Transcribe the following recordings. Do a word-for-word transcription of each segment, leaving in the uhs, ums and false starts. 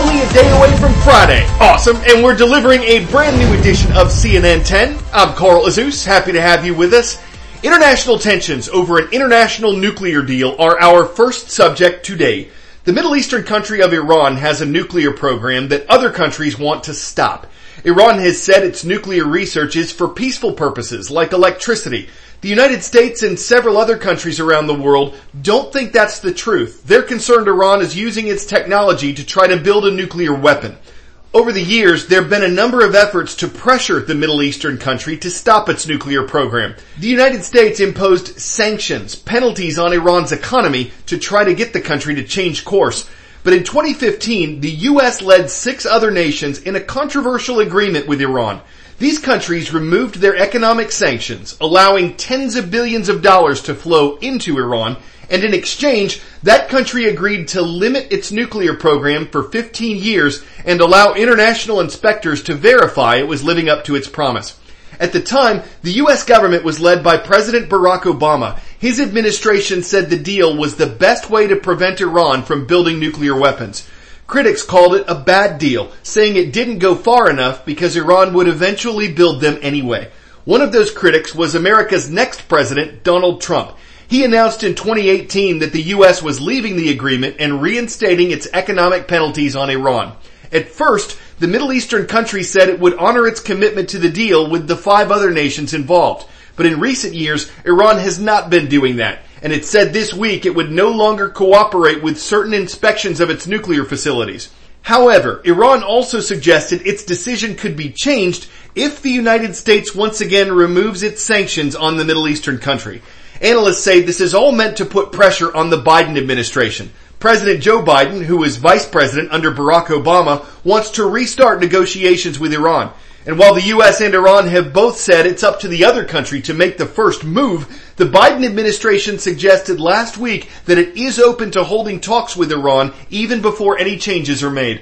only a day away from Friday. Awesome, and we're delivering a brand new edition of C N N ten. I'm Carl Azuz, happy to have you with us. International tensions over an international nuclear deal are our first subject today. The Middle Eastern country of Iran has a nuclear program that other countries want to stop. Iran has said its nuclear research is for peaceful purposes, like electricity. The United States and several other countries around the world don't think that's the truth. They're concerned Iran is using its technology to try to build a nuclear weapon. Over the years, there have been a number of efforts to pressure the Middle Eastern country to stop its nuclear program. The United States imposed sanctions, penalties on Iran's economy to try to get the country to change course. But in twenty fifteen, the U S led six other nations in a controversial agreement with Iran. These countries removed their economic sanctions, allowing tens of billions of dollars to flow into Iran, and in exchange, that country agreed to limit its nuclear program for fifteen years and allow international inspectors to verify it was living up to its promise. At the time, the U S government was led by President Barack Obama. His administration said the deal was the best way to prevent Iran from building nuclear weapons. Critics called it a bad deal, saying it didn't go far enough because Iran would eventually build them anyway. One of those critics was America's next president, Donald Trump. He announced in twenty eighteen that the U S was leaving the agreement and reinstating its economic penalties on Iran. At first, the Middle Eastern country said it would honor its commitment to the deal with the five other nations involved. But in recent years, Iran has not been doing that, and it said this week it would no longer cooperate with certain inspections of its nuclear facilities. However, Iran also suggested its decision could be changed if the United States once again removes its sanctions on the Middle Eastern country. Analysts say this is all meant to put pressure on the Biden administration. President Joe Biden, who is vice president under Barack Obama, wants to restart negotiations with Iran. And while the U S and Iran have both said it's up to the other country to make the first move, the Biden administration suggested last week that it is open to holding talks with Iran even before any changes are made.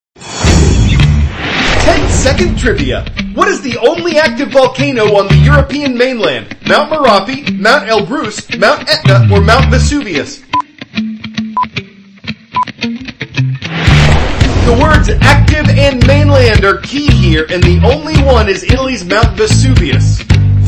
ten second trivia. What is the only active volcano on the European mainland? Mount Merapi, Mount Elbrus, Mount Etna, or Mount Vesuvius? The words active and mainland are key here, and the only one is Italy's Mount Vesuvius.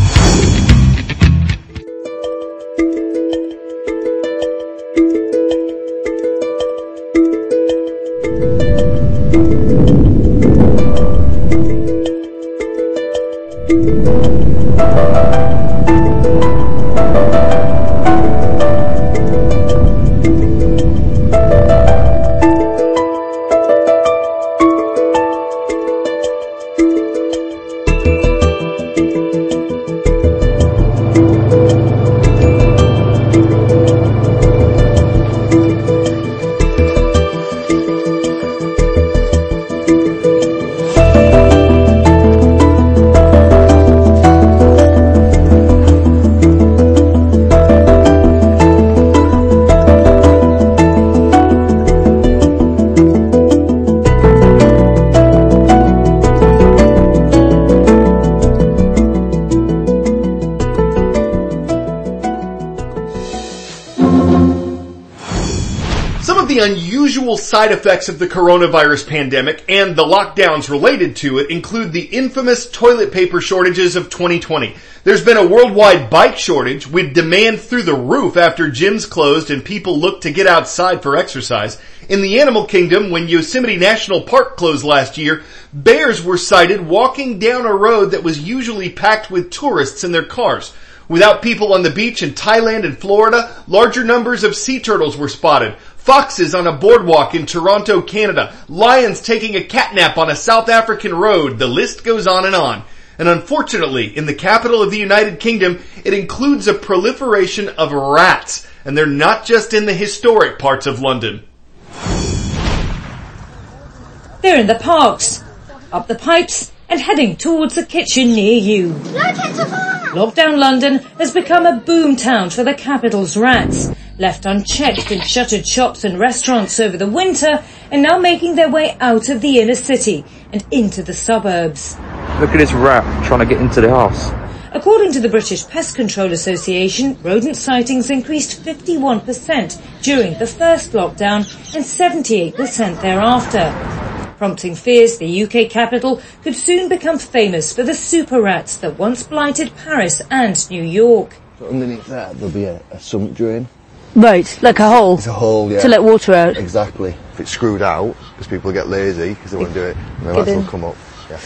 The unusual side effects of the coronavirus pandemic and the lockdowns related to it include the infamous toilet paper shortages of twenty twenty. There's been a worldwide bike shortage with demand through the roof after gyms closed and people looked to get outside for exercise. In the animal kingdom, when Yosemite National Park closed last year, bears were sighted walking down a road that was usually packed with tourists in their cars. Without people on the beach in Thailand and Florida, larger numbers of sea turtles were spotted. Foxes on a boardwalk in Toronto, Canada. Lions taking a catnap on a South African road. The list goes on and on. And unfortunately, in the capital of the United Kingdom, it includes a proliferation of rats. And they're not just in the historic parts of London. They're in the parks, up the pipes, and heading towards a kitchen near you. Lockdown London has become a boom town for the capital's rats. Left unchecked in shuttered shops and restaurants over the winter, and now making their way out of the inner city and into the suburbs. Look at this rat trying to get into the house. According to the British Pest Control Association, rodent sightings increased fifty-one percent during the first lockdown and seventy-eight percent thereafter. prompting fears the U K capital could soon become famous for the super rats that once blighted Paris and New York. So underneath that there'll be a, a sump drain. Right, like a hole? It's a hole, yeah. To let water out? Exactly. If it's screwed out, because people get lazy, because they won't do it, and the rats will come up. Yeah.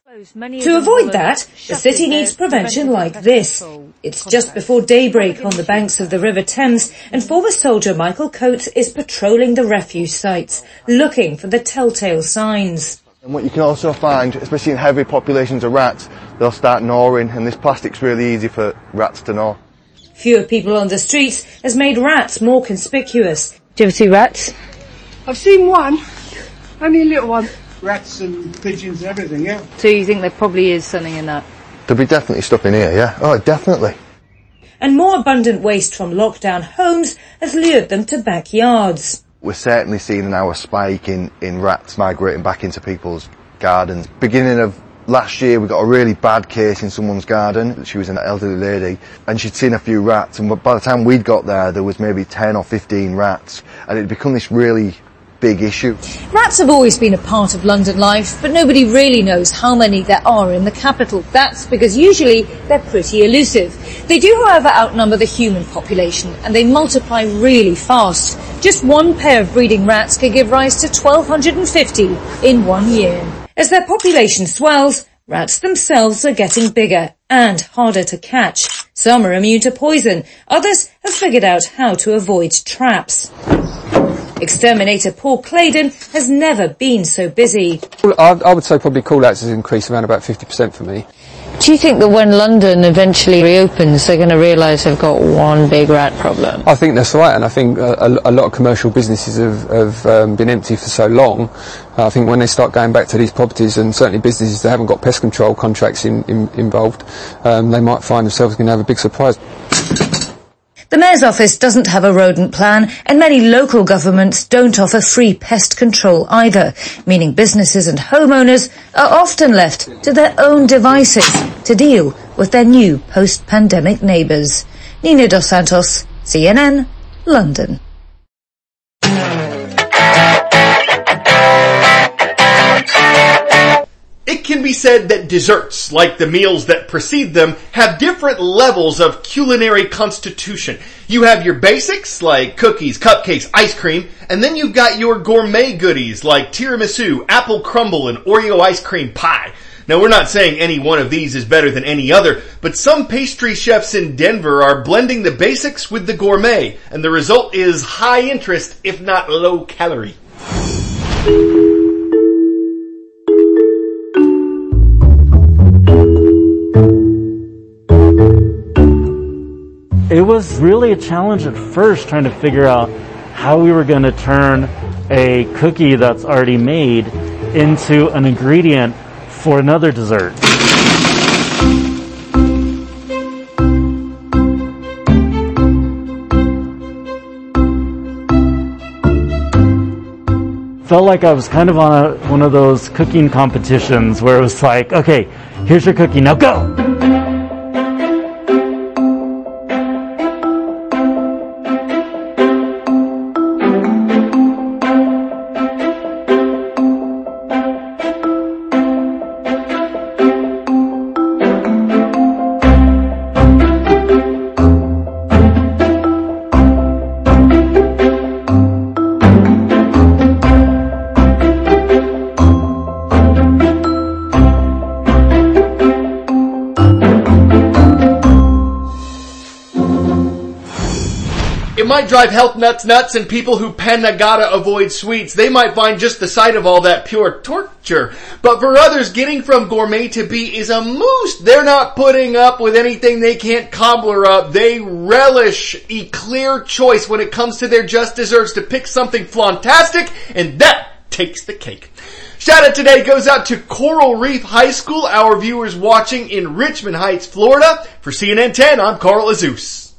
To avoid that, the city needs prevention like this. It's just before daybreak on the banks of the River Thames, and former soldier Michael Coates is patrolling the refuse sites, looking for the telltale signs. And what you can also find, especially in heavy populations of rats, they'll start gnawing, and this plastic's really easy for rats to gnaw. Fewer people on the streets has made rats more conspicuous. Do you ever see rats? I've seen one, only a little one. Rats and pigeons and everything, yeah. So you think there probably is something in that? There'll be definitely stuff in here, yeah. Oh, definitely. And more abundant waste from lockdown homes has lured them to backyards. We're certainly seeing an hour spike in, in rats migrating back into people's gardens. Beginning of last year, we got a really bad case in someone's garden. She was an elderly lady, and she'd seen a few rats, and by the time we'd got there, there was maybe ten or fifteen rats, and it'd become this really big issue. Rats have always been a part of London life, but nobody really knows how many there are in the capital. That's because usually they're pretty elusive. They do, however, outnumber the human population, and they multiply really fast. Just one pair of breeding rats can give rise to twelve fifty in one year. As their population swells, rats themselves are getting bigger and harder to catch. Some are immune to poison, others have figured out how to avoid traps. Exterminator Paul Claydon has never been so busy. I, I would say probably call-outs has increased around about fifty percent for me. Do you think that when London eventually reopens, they're going to realise they've got one big rat problem? I think that's right, and I think a, a, a lot of commercial businesses have, have um, been empty for so long. Uh, I think when they start going back to these properties, and certainly businesses that haven't got pest control contracts in, in, involved, um, they might find themselves going to have a big surprise. The Mayor's office doesn't have a rodent plan, and many local governments don't offer free pest control either, meaning businesses and homeowners are often left to their own devices to deal with their new post-pandemic neighbours. Nina Dos Santos, C N N, London. It can be said that desserts, like the meals that precede them, have different levels of culinary constitution. You have your basics, like cookies, cupcakes, ice cream, and then you've got your gourmet goodies, like tiramisu, apple crumble, and Oreo ice cream pie. Now, we're not saying any one of these is better than any other, but some pastry chefs in Denver are blending the basics with the gourmet, and the result is high interest, if not low calorie. It was really a challenge at first trying to figure out how we were going to turn a cookie that's already made into an ingredient for another dessert. Felt like I was kind of on a, one of those cooking competitions where it was like, okay, here's your cookie, now go! It might drive health nuts nuts, and people who panna gotta avoid sweets, they might find just the sight of all that pure torture. But for others, getting from gourmet to beet is a moose. They're not putting up with anything they can't cobbler up. They relish a clear choice when it comes to their just desserts to pick something flantastic, and that takes the cake. Shout out today goes out to Coral Reef High School, our viewers watching in Richmond Heights, Florida. For C N N ten, I'm Carl Azuz.